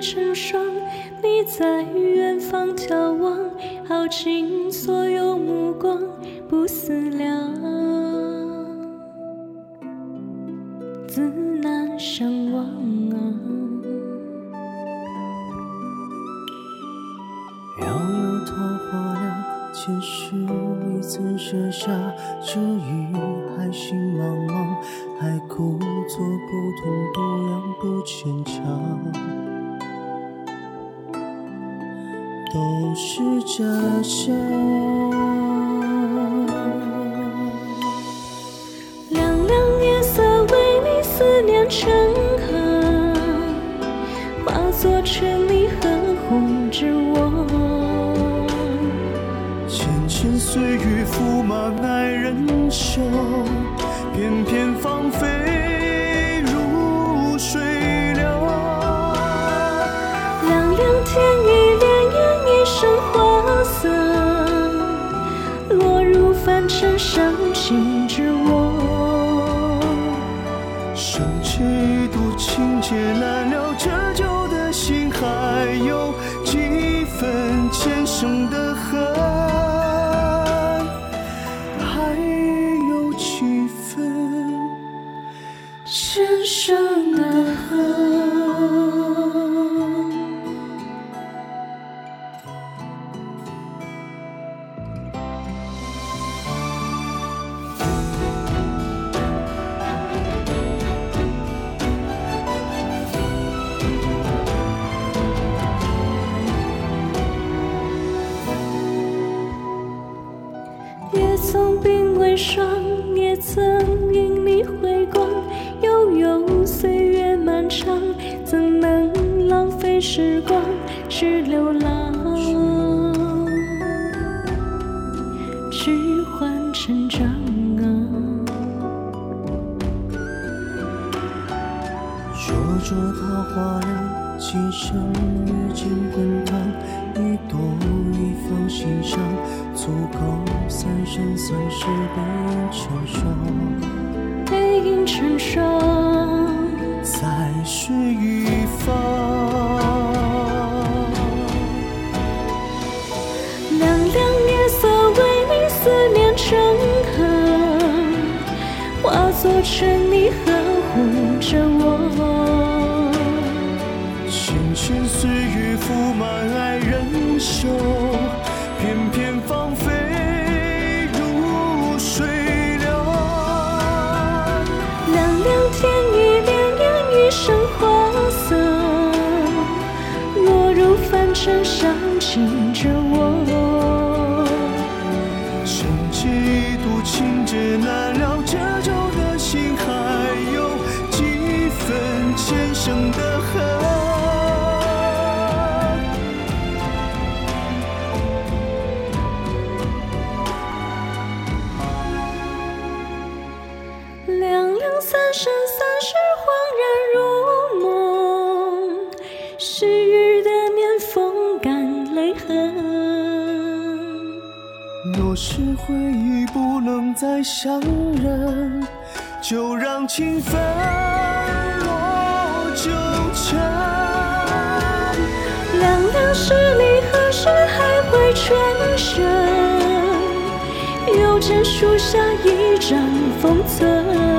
成双，你在远方眺望，耗尽所有目光，不思量，自难相忘啊。 遥有桃花凉，前世未曾设下，这一海心茫茫，还故作不痛不痒不牵强，都是假象。 凉凉夜色为你思念成河，化作春泥呵护着我。 浅浅岁月抚满爱人袖，片片芳菲如水流。 凉凉天意潋滟一生花色，落入凡尘伤心着我。 生这一度情劫难了，折旧的心还有几分前生的恨，还有几分前生的恨。 也曾鬓微霜，也曾因你回光，悠悠岁月漫长，怎能浪费时光去流浪，去换成长啊。 灼灼桃花凉，几声月间滚烫，一朵一放心上，足够三生三世背影成双， 背影成双， 在水一方。 凉凉夜色为你思念成河，化作春泥呵护着我。 浅浅岁月抚满爱人袖，片片芳菲如水流。 凉凉天意潋滟一生花色，落入凡尘伤心着我。 生这一度情劫难了，折旧的心还有几分前生的恨。 凉凉三生三世恍然如梦，逝日的年风干泪痕。 若是回忆不能再相认，就让情分落纠缠。 凉凉十里何时还会转身？又见树下一盏封存。